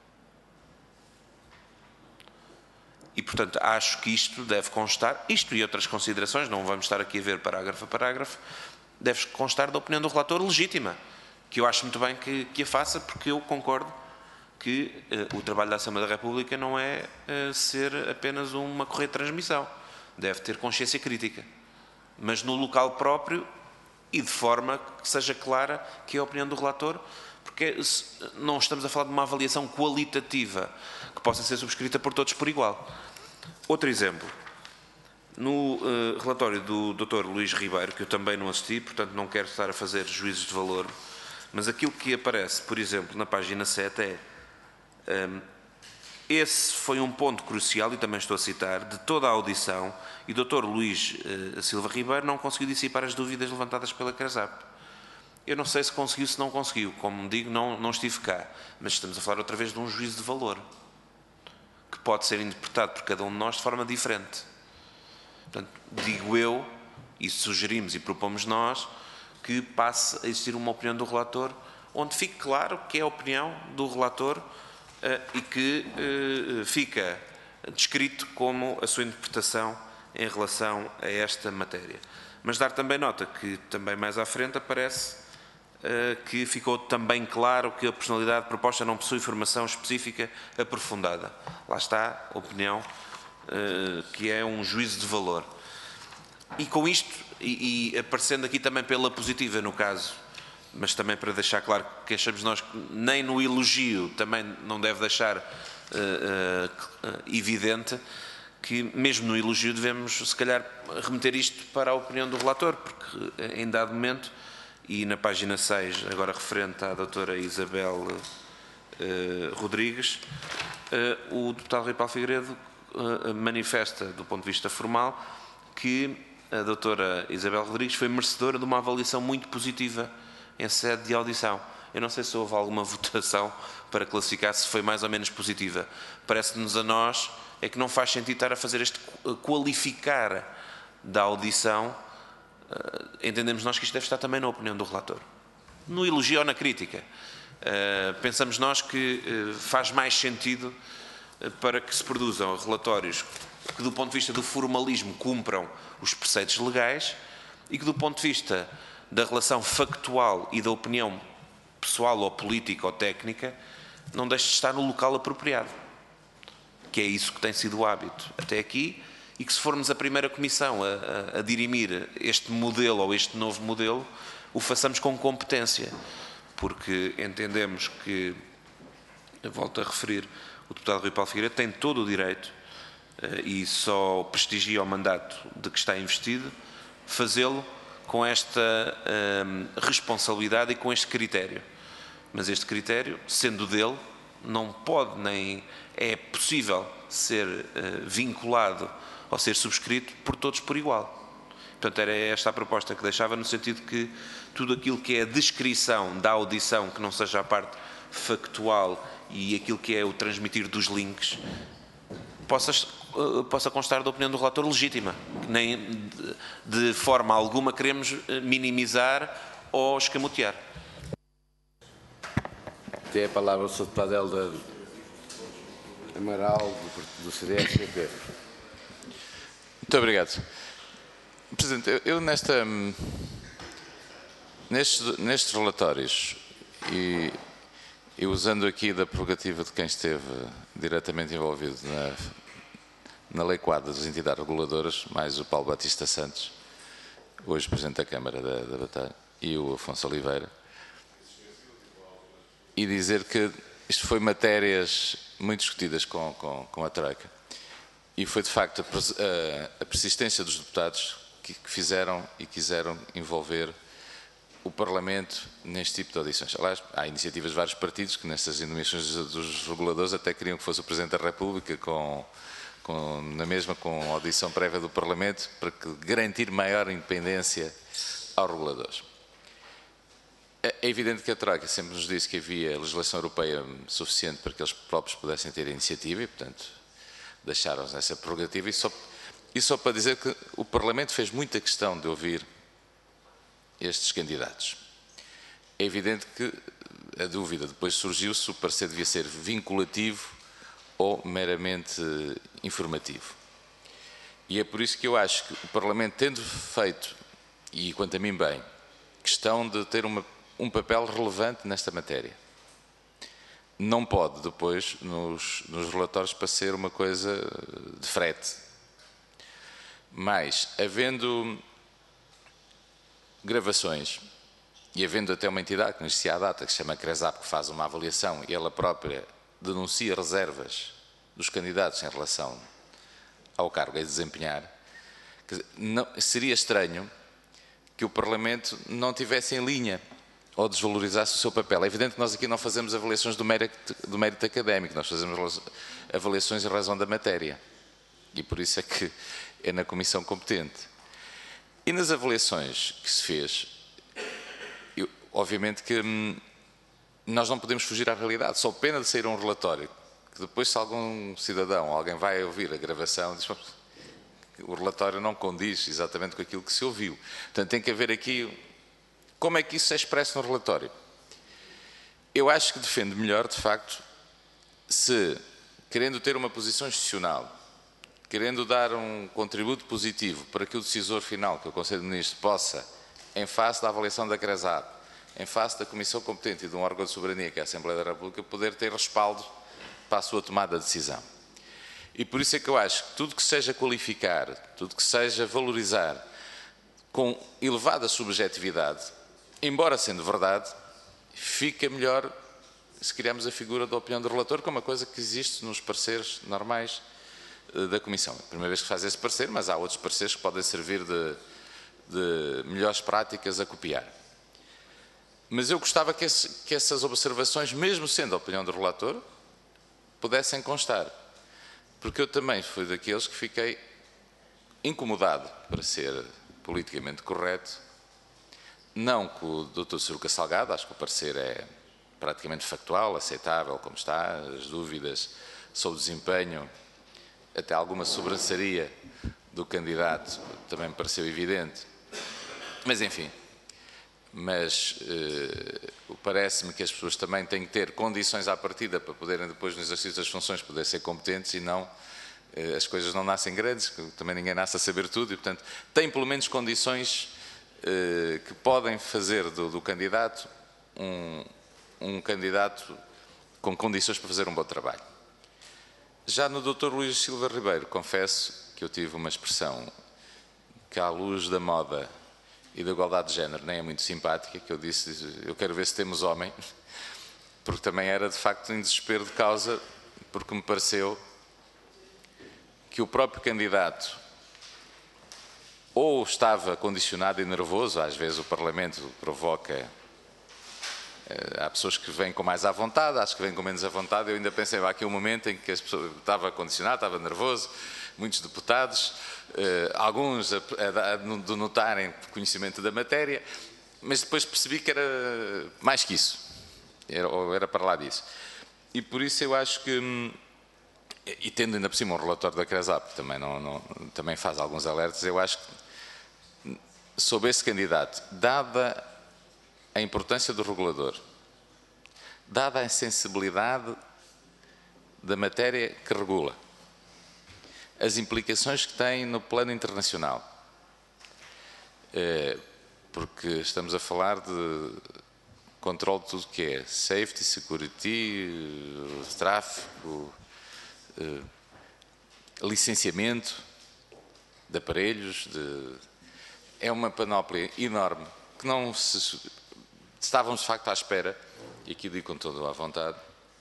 E, portanto, acho que isto deve constar, isto e outras considerações, não vamos estar aqui a ver parágrafo a parágrafo, deve constar da opinião do relator legítima, que eu acho muito bem que, que a faça, porque eu concordo que uh, o trabalho da Assembleia da República não é uh, ser apenas uma correia de transmissão. Deve ter consciência crítica. Mas no local próprio e de forma que seja clara que é a opinião do relator, porque não estamos a falar de uma avaliação qualitativa que possa ser subscrita por todos por igual. Outro exemplo. No uh, relatório do doutor Luís Ribeiro, que eu também não assisti, portanto não quero estar a fazer juízos de valor, mas aquilo que aparece, por exemplo, na página sete é: um, esse foi um ponto crucial, e também estou a citar, de toda a audição, e o doutor Luís uh, Silva Ribeiro não conseguiu dissipar as dúvidas levantadas pela CRESAP. Eu não sei se conseguiu, se não conseguiu. Como digo, não, não estive cá, mas estamos a falar outra vez de um juízo de valor, que pode ser interpretado por cada um de nós de forma diferente. Portanto, digo eu, e sugerimos e propomos nós, que passe a existir uma opinião do relator, onde fique claro que é a opinião do relator uh, e que uh, fica descrito como a sua interpretação em relação a esta matéria. Mas dar também nota que, também mais à frente, aparece uh, que ficou também claro que a personalidade proposta não possui formação específica aprofundada. Lá está a opinião, uh, que é um juízo de valor. E com isto, e, e aparecendo aqui também pela positiva no caso, mas também para deixar claro que achamos nós que nem no elogio também não deve deixar uh, uh, evidente que mesmo no elogio devemos, se calhar, remeter isto para a opinião do relator, porque em dado momento, e na página seis, agora referente à doutora Isabel uh, Rodrigues, uh, o deputado Rui Paulo Figueiredo uh, manifesta, do ponto de vista formal, que a doutora Isabel Rodrigues foi merecedora de uma avaliação muito positiva em sede de audição. Eu não sei se houve alguma votação para classificar se foi mais ou menos positiva. Parece-nos a nós é que não faz sentido estar a fazer este qualificar da audição. Entendemos nós que isto deve estar também na opinião do relator. No elogio ou na crítica. Pensamos nós que faz mais sentido para que se produzam relatórios que, do ponto de vista do formalismo, cumpram os preceitos legais e que, do ponto de vista da relação factual e da opinião pessoal ou política ou técnica, não deixe de estar no local apropriado. Que é isso que tem sido o hábito até aqui, e que se formos a primeira comissão a, a, a dirimir este modelo ou este novo modelo, o façamos com competência, porque entendemos que, volto a referir, o deputado Rui Paulo Figueiredo tem todo o direito, e só prestigia o mandato de que está investido, fazê-lo com esta hum, responsabilidade e com este critério. Mas este critério, sendo dele, não pode nem é possível ser uh, vinculado ou ser subscrito por todos por igual. Portanto, era esta a proposta que deixava, no sentido que tudo aquilo que é a descrição da audição, que não seja a parte factual e aquilo que é o transmitir dos links, possa, uh, possa constar da opinião do relator legítima. Nem de, de forma alguma queremos minimizar ou escamotear. Tem a palavra o senhor deputado Helder Amaral, do, do C D S C P. Muito obrigado. Presidente, eu, eu nesta, nestes, nestes relatórios, e, e usando aqui da prerrogativa de quem esteve diretamente envolvido na, na Lei Quadra das entidades reguladoras, mais o Paulo Batista Santos, hoje Presidente da Câmara da, da Batalha, e o Afonso Oliveira, e dizer que isto foi matérias muito discutidas com, com, com a Troika, e foi de facto a, a, a persistência dos deputados que, que fizeram e quiseram envolver o Parlamento neste tipo de audições. Aliás, há iniciativas de vários partidos que nestas nomeações dos reguladores até queriam que fosse o Presidente da República, com, com, na mesma com audição prévia do Parlamento, para que, garantir maior independência aos reguladores. É evidente que a Troika sempre nos disse que havia legislação europeia suficiente para que eles próprios pudessem ter a iniciativa e, portanto, deixaram-nos nessa prerrogativa. E só, e só para dizer que o Parlamento fez muita questão de ouvir estes candidatos. É evidente que a dúvida depois surgiu se o parecer devia ser vinculativo ou meramente informativo. E é por isso que eu acho que o Parlamento, tendo feito, e quanto a mim bem, questão de ter uma um papel relevante nesta matéria, não pode depois nos, nos relatórios parecer uma coisa de frete. Mas, havendo gravações e havendo até uma entidade que nos disse à data, que se chama CRESAP, que faz uma avaliação e ela própria denuncia reservas dos candidatos em relação ao cargo a desempenhar, não, seria estranho que o Parlamento não tivesse em linha ou desvalorizasse o seu papel. É evidente que nós aqui não fazemos avaliações do mérito, do mérito académico, nós fazemos avaliações em razão da matéria. E por isso é que é na comissão competente. E nas avaliações que se fez, eu, obviamente que hum, nós não podemos fugir à realidade. Só pena de sair um relatório que depois, se algum cidadão, alguém vai ouvir a gravação, diz que o relatório não condiz exatamente com aquilo que se ouviu. Portanto, tem que haver aqui... Como é que isso é expresso no relatório? Eu acho que defendo melhor, de facto, se, querendo ter uma posição institucional, querendo dar um contributo positivo para que o decisor final, que é o Conselho de Ministros, possa, em face da avaliação da CRESAP, em face da Comissão competente e de um órgão de soberania, que é a Assembleia da República, poder ter respaldo para a sua tomada de decisão. E por isso é que eu acho que tudo que seja qualificar, tudo que seja valorizar com elevada subjetividade, embora sendo verdade, fica melhor se criarmos a figura da opinião do relator, que é uma coisa que existe nos pareceres normais da Comissão. É a primeira vez que faz esse parecer, mas há outros pareceres que podem servir de, de melhores práticas a copiar. Mas eu gostava que, esse, que essas observações, mesmo sendo a opinião do relator, pudessem constar. Porque eu também fui daqueles que fiquei incomodado, para ser politicamente correto, não com o doutor Saruca Salgado, acho que o parecer é praticamente factual, aceitável como está, as dúvidas sobre o desempenho, até alguma sobrançaria do candidato também me pareceu evidente. Mas, enfim, mas eh, parece-me que as pessoas também têm que ter condições à partida para poderem depois, no exercício das funções, poder ser competentes e não, eh, as coisas não nascem grandes, também ninguém nasce a saber tudo e, portanto, têm pelo menos condições eh, que podem fazer do, do candidato um, um candidato com condições para fazer um bom trabalho. Já no doutor Luís Silva Ribeiro, confesso que eu tive uma expressão que, à luz da moda e da igualdade de género, nem é muito simpática, que eu disse, eu quero ver se temos homem, porque também era de facto em desespero de causa, porque me pareceu que o próprio candidato ou estava condicionado e nervoso, às vezes o Parlamento provoca, há pessoas que vêm com mais à vontade, acho que vêm com menos à vontade, eu ainda pensei, há aqui um momento em que as pessoas, estava condicionado, estava nervoso, muitos deputados, Uh, alguns a, a, a denotarem conhecimento da matéria, mas depois percebi que era mais que isso, era, ou era para lá disso. E por isso eu acho que, e tendo ainda por cima um relatório da CRESAP, também, não, não, também faz alguns alertas, eu acho que sobre esse candidato, dada a importância do regulador, dada a sensibilidade da matéria que regula, as implicações que tem no plano internacional, é, porque estamos a falar de controle de tudo o que é safety, security, tráfego, é, licenciamento de aparelhos, de, é uma panóplia enorme que não se, estávamos de facto à espera, e aqui digo com toda a vontade,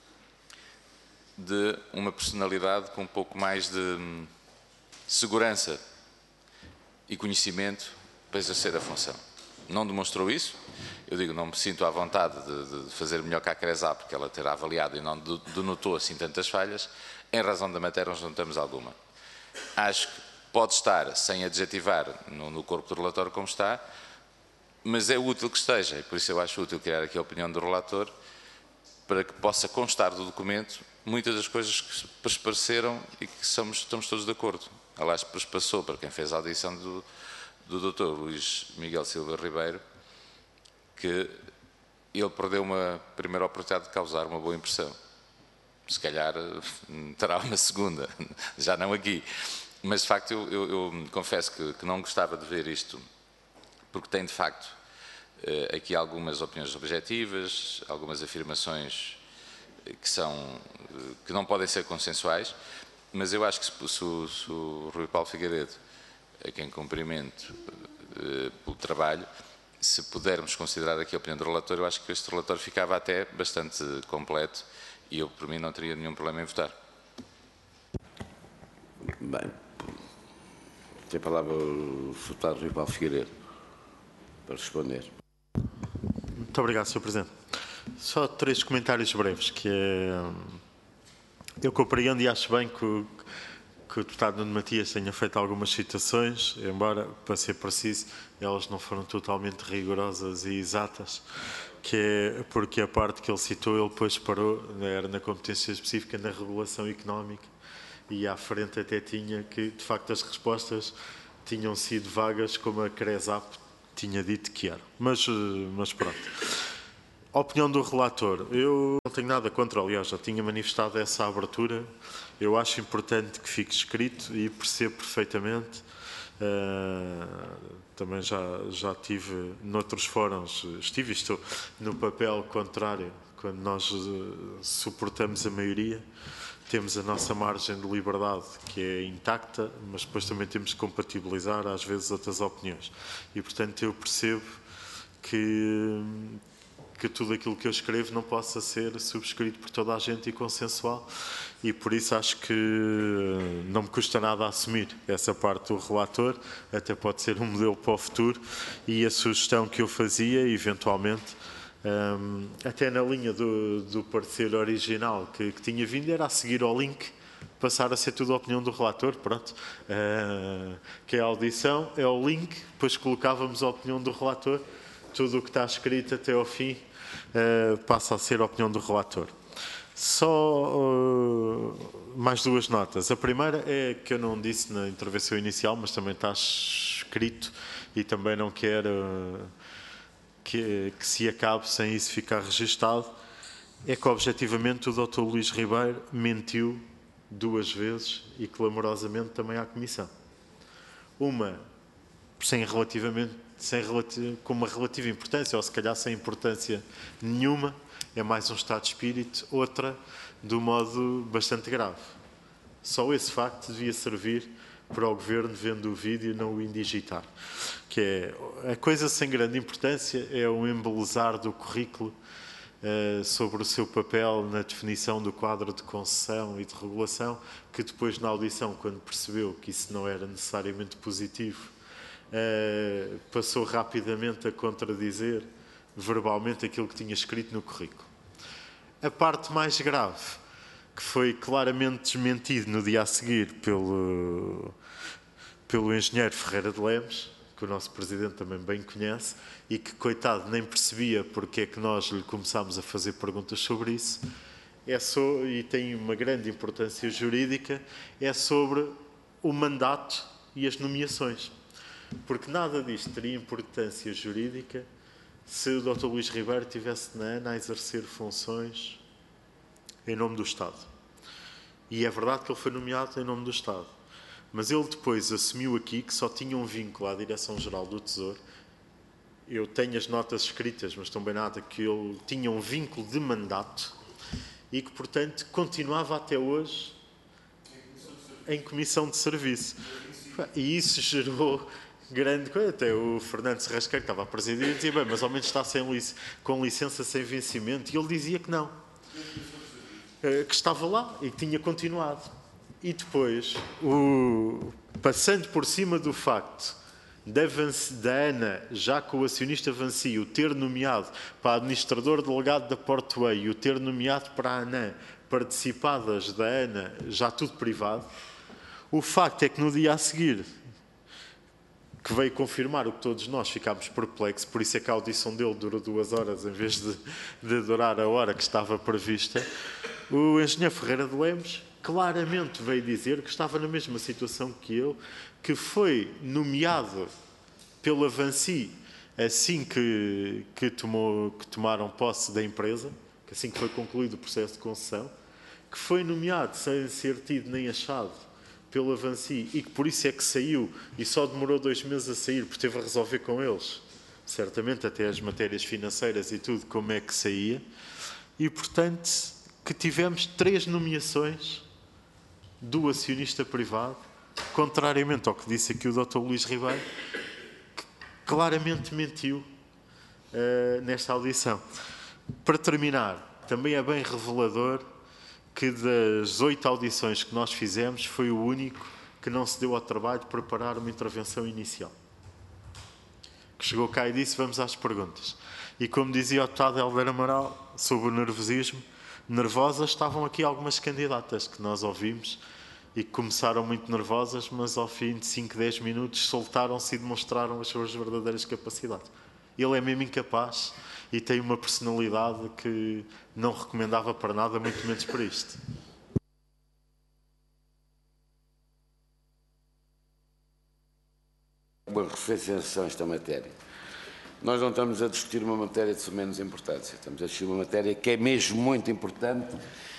de uma personalidade com um pouco mais de segurança e conhecimento para exercer a função. Não demonstrou isso. Eu digo, não me sinto à vontade de, de fazer melhor que a CRESAP, porque ela terá avaliado e não denotou assim tantas falhas. Em razão da matéria, nós não temos alguma. Acho que pode estar, sem adjetivar, no, no corpo do relatório como está, mas é útil que esteja, e por isso eu acho útil criar aqui a opinião do relator, para que possa constar do documento muitas das coisas que prespareceram e que somos, estamos todos de acordo. Aliás, prespassou para quem fez a audição do, do doutor Luís Miguel Silva Ribeiro, que ele perdeu uma primeira oportunidade de causar uma boa impressão. Se calhar terá uma segunda, já não aqui. Mas, de facto, eu, eu, eu confesso que, que não gostava de ver isto, porque tem, de facto, aqui algumas opiniões objetivas, algumas afirmações que, são, que não podem ser consensuais, mas eu acho que se, se, se o Rui Paulo Figueiredo, a quem cumprimento eh, pelo trabalho, se pudermos considerar aqui a opinião do relator, eu acho que este relatório ficava até bastante completo e eu, por mim, não teria nenhum problema em votar. Bem, tem a palavra o deputado Rui Paulo Figueiredo para responder. Muito obrigado, senhor Presidente. Só três comentários breves, que é... Eu compreendo e acho bem que o, que o deputado Nuno Matias tenha feito algumas citações, embora, para ser preciso, elas não foram totalmente rigorosas e exatas, que é porque a parte que ele citou, ele depois parou, era na competência específica na regulação económica, e à frente até tinha que, de facto, as respostas tinham sido vagas, como a CRESAP tinha dito que era. Mas, mas pronto. A opinião do relator. Eu não tenho nada contra, aliás, já tinha manifestado essa abertura. Eu acho importante que fique escrito e percebo perfeitamente. Uh, também já, já tive noutros fóruns, estive e estou no papel contrário, quando nós uh, suportamos a maioria, temos a nossa margem de liberdade que é intacta, mas depois também temos que compatibilizar às vezes outras opiniões. E portanto eu percebo que, que tudo aquilo que eu escrevo não possa ser subscrito por toda a gente e consensual, e por isso acho que não me custa nada assumir essa parte do relator, até pode ser um modelo para o futuro, e a sugestão que eu fazia, eventualmente, um, até na linha do, do parecer original que, que tinha vindo, era a seguir ao link, passar a ser tudo a opinião do relator, pronto, uh, que é a audição, é o link, depois colocávamos a opinião do relator, tudo o que está escrito até ao fim uh, passa a ser a opinião do relator. Só uh, mais duas notas. A primeira é que eu não disse na intervenção inicial, mas também está escrito e também não quero uh, que, que se acabe sem isso ficar registado, é que objetivamente o doutor Luís Ribeiro mentiu duas vezes e clamorosamente também à Comissão. Uma sem relativamente, sem relati- com uma relativa importância, ou se calhar sem importância nenhuma, é mais um estado de espírito, outra de um modo bastante grave. Só esse facto devia servir para o Governo, vendo o vídeo, não o indigitar. Que é, a coisa sem grande importância é o embelezar do currículo uh, sobre o seu papel na definição do quadro de concessão e de regulação, que depois na audição, quando percebeu que isso não era necessariamente positivo, uh, passou rapidamente a contradizer verbalmente aquilo que tinha escrito no currículo. A parte mais grave, que foi claramente desmentido no dia a seguir pelo, pelo engenheiro Ferreira de Lemos, que o nosso Presidente também bem conhece, e que, coitado, nem percebia porque é que nós lhe começámos a fazer perguntas sobre isso, é só, e tem uma grande importância jurídica, é sobre o mandato e as nomeações. Porque nada disto teria importância jurídica se o doutor Luís Ribeiro estivesse na ANA a exercer funções em nome do Estado. E é verdade que ele foi nomeado em nome do Estado. Mas ele depois assumiu aqui que só tinha um vínculo à Direção-Geral do Tesouro. Eu tenho as notas escritas, mas também nada, que ele tinha um vínculo de mandato e que, portanto, continuava até hoje em comissão de serviço. E isso gerou grande coisa. Até o Fernando Serrasqueiro, que estava a presidir, dizia, bem, mas ao menos está sem lic- com licença sem vencimento. E ele dizia que não. Que estava lá e que tinha continuado. E depois, o, passando por cima do facto da, Vanci, da ANA, já com o acionista Vanci, o ter nomeado para administrador delegado da Portway e o ter nomeado para a ANA participadas da ANA, já tudo privado, o facto é que no dia a seguir, que veio confirmar o que todos nós ficámos perplexos, por isso é que a audição dele durou duas horas em vez de, de durar a hora que estava prevista, o engenheiro Ferreira de Lemos claramente veio dizer que estava na mesma situação que eu, que foi nomeado pela Vanci assim que, que, tomou, que tomaram posse da empresa, que assim que foi concluído o processo de concessão, que foi nomeado sem ser tido nem achado pela Vanci e que por isso é que saiu e só demorou dois meses a sair, porque teve a resolver com eles, certamente até as matérias financeiras e tudo, como é que saía, e portanto que tivemos três nomeações do acionista privado, contrariamente ao que disse aqui o doutor Luís Ribeiro, que claramente mentiu uh, nesta audição. Para terminar, também é bem revelador que das oito audições que nós fizemos, foi o único que não se deu ao trabalho de preparar uma intervenção inicial. Que chegou cá e disse, vamos às perguntas. E como dizia o deputado Helder Amaral, sobre o nervosismo, nervosas estavam aqui algumas candidatas que nós ouvimos e que começaram muito nervosas, mas ao fim de cinco, dez minutos soltaram-se e demonstraram as suas verdadeiras capacidades. Ele é mesmo incapaz e tem uma personalidade que não recomendava para nada, muito menos para isto. Uma referenciação a esta matéria. Nós não estamos a discutir uma matéria de menos importância, estamos a discutir uma matéria que é mesmo muito importante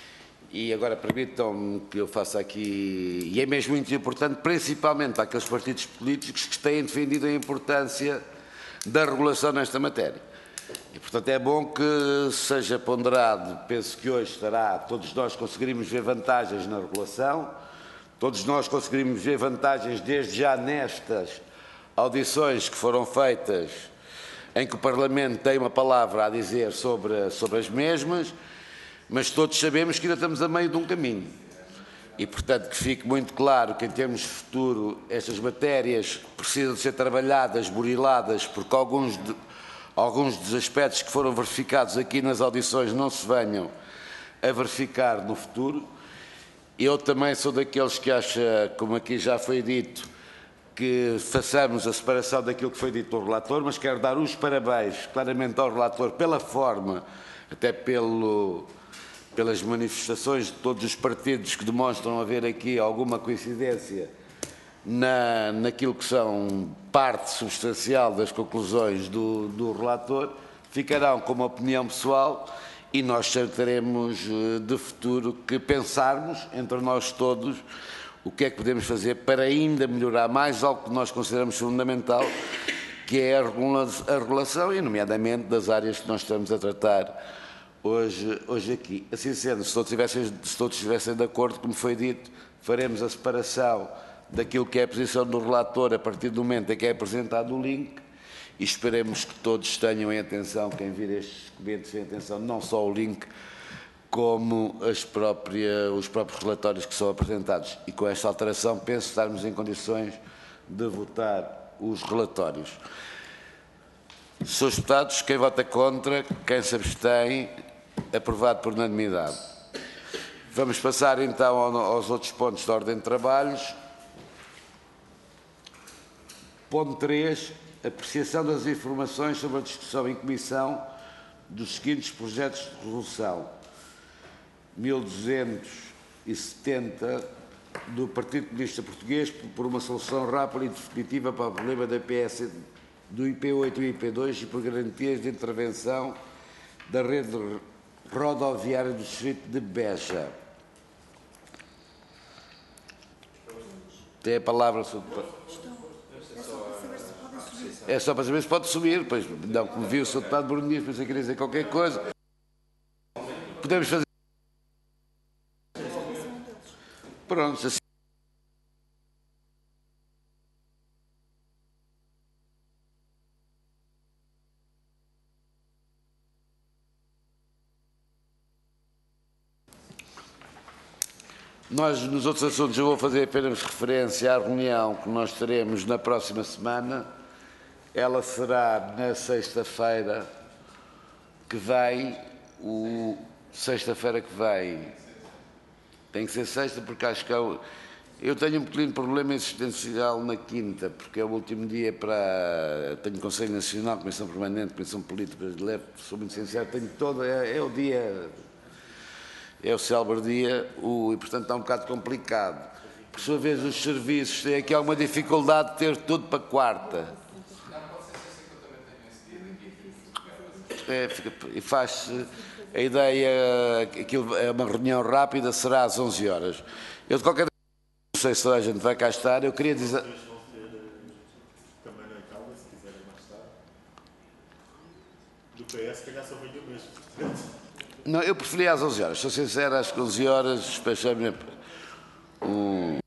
e agora permitam-me que eu faça aqui, e é mesmo muito importante, principalmente para aqueles partidos políticos que têm defendido a importância da regulação nesta matéria. E, portanto, é bom que seja ponderado, penso que hoje estará, todos nós conseguiríamos ver vantagens na regulação, todos nós conseguiríamos ver vantagens desde já nestas audições que foram feitas, em que o Parlamento tem uma palavra a dizer sobre, sobre as mesmas, mas todos sabemos que ainda estamos a meio de um caminho. E, portanto, que fique muito claro que, em termos de futuro, estas matérias precisam de ser trabalhadas, buriladas, porque alguns, de, alguns dos aspectos que foram verificados aqui nas audições não se venham a verificar no futuro. Eu também sou daqueles que acham, como aqui já foi dito, que façamos a separação daquilo que foi dito pelo relator, mas quero dar os parabéns claramente ao relator pela forma, até pelo, pelas manifestações de todos os partidos que demonstram haver aqui alguma coincidência na, naquilo que são parte substancial das conclusões do, do relator, ficarão como opinião pessoal e nós teremos de futuro que pensarmos entre nós todos o que é que podemos fazer para ainda melhorar mais algo que nós consideramos fundamental, que é a regulação, e nomeadamente das áreas que nós estamos a tratar hoje, hoje aqui. Assim sendo, se todos, tivessem, se todos estivessem de acordo, como foi dito, faremos a separação daquilo que é a posição do relator a partir do momento em que é apresentado o link e esperemos que todos tenham em atenção, quem vir estes documentos em atenção, não só o link, como as próprias, os próprios relatórios que são apresentados. E com esta alteração penso estarmos em condições de votar os relatórios. Senhores deputados, quem vota contra, quem se abstém, aprovado por unanimidade. Vamos passar então aos outros pontos de ordem de trabalhos. Ponto três. Apreciação das informações sobre a discussão em comissão dos seguintes projetos de resolução. mil duzentos e setenta do Partido Comunista Português por uma solução rápida e definitiva para o problema da P S, do I P oito e I P dois e por garantias de intervenção da rede rodoviária do distrito de Beja. Tem a palavra, senhor Deputado. É só para saber se pode subir, pois não, como viu o senhor Deputado Bruno Dias, pensei que queria dizer qualquer coisa. Podemos fazer. Pronto, assim. Nós, nos outros assuntos, eu vou fazer apenas referência à reunião que nós teremos na próxima semana. Ela será na sexta-feira que vem, o sexta-feira que vem, tem que ser sexta porque acho que é o, eu tenho um pequeno problema existencial na quinta, porque é o último dia para, tenho Conselho Nacional, Comissão Permanente, Comissão Política de Leve, sou muito sincero, tenho todo, é, é o dia, é o célebre dia, o, e portanto está um bocado complicado. Por sua vez, os serviços têm aqui alguma dificuldade de ter tudo para quarta. É, e faz-se a ideia, aquilo é uma reunião rápida, será às onze horas. Eu, de qualquer maneira, não sei se a gente vai cá estar, eu queria dizer... Também na Calma, se quiserem mais tarde. Do P S, calhar só venho mesmo. Não, eu preferia às onze horas, sou sincero, às onze horas, despachei-me um...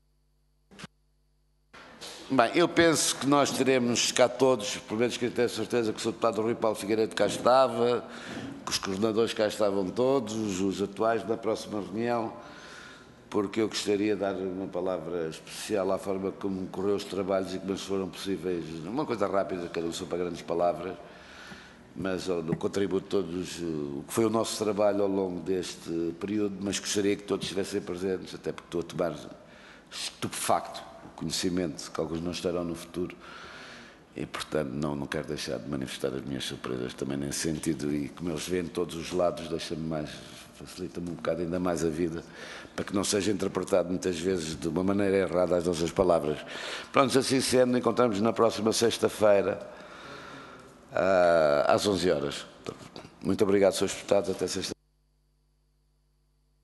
Bem, eu penso que nós teremos cá todos, pelo menos que eu tenho certeza que o senhor Deputado Rui Paulo Figueiredo cá estava, que os coordenadores cá estavam todos, os atuais na próxima reunião, porque eu gostaria de dar uma palavra especial à forma como correu os trabalhos e como eles foram possíveis, uma coisa rápida, cada um sou para grandes palavras, mas no contributo de todos, o que foi o nosso trabalho ao longo deste período, mas gostaria que todos estivessem presentes, até porque estou a tomar estupefacto o conhecimento, que alguns não estarão no futuro, E, portanto, não, não quero deixar de manifestar as minhas surpresas também nesse sentido. E como eles veem de todos os lados, deixa-me mais, facilita-me um bocado ainda mais a vida, para que não seja interpretado muitas vezes de uma maneira errada as nossas palavras. Pronto, assim sendo, encontramos na próxima sexta-feira, às onze horas. Muito obrigado, senhores deputados. Até sexta-feira.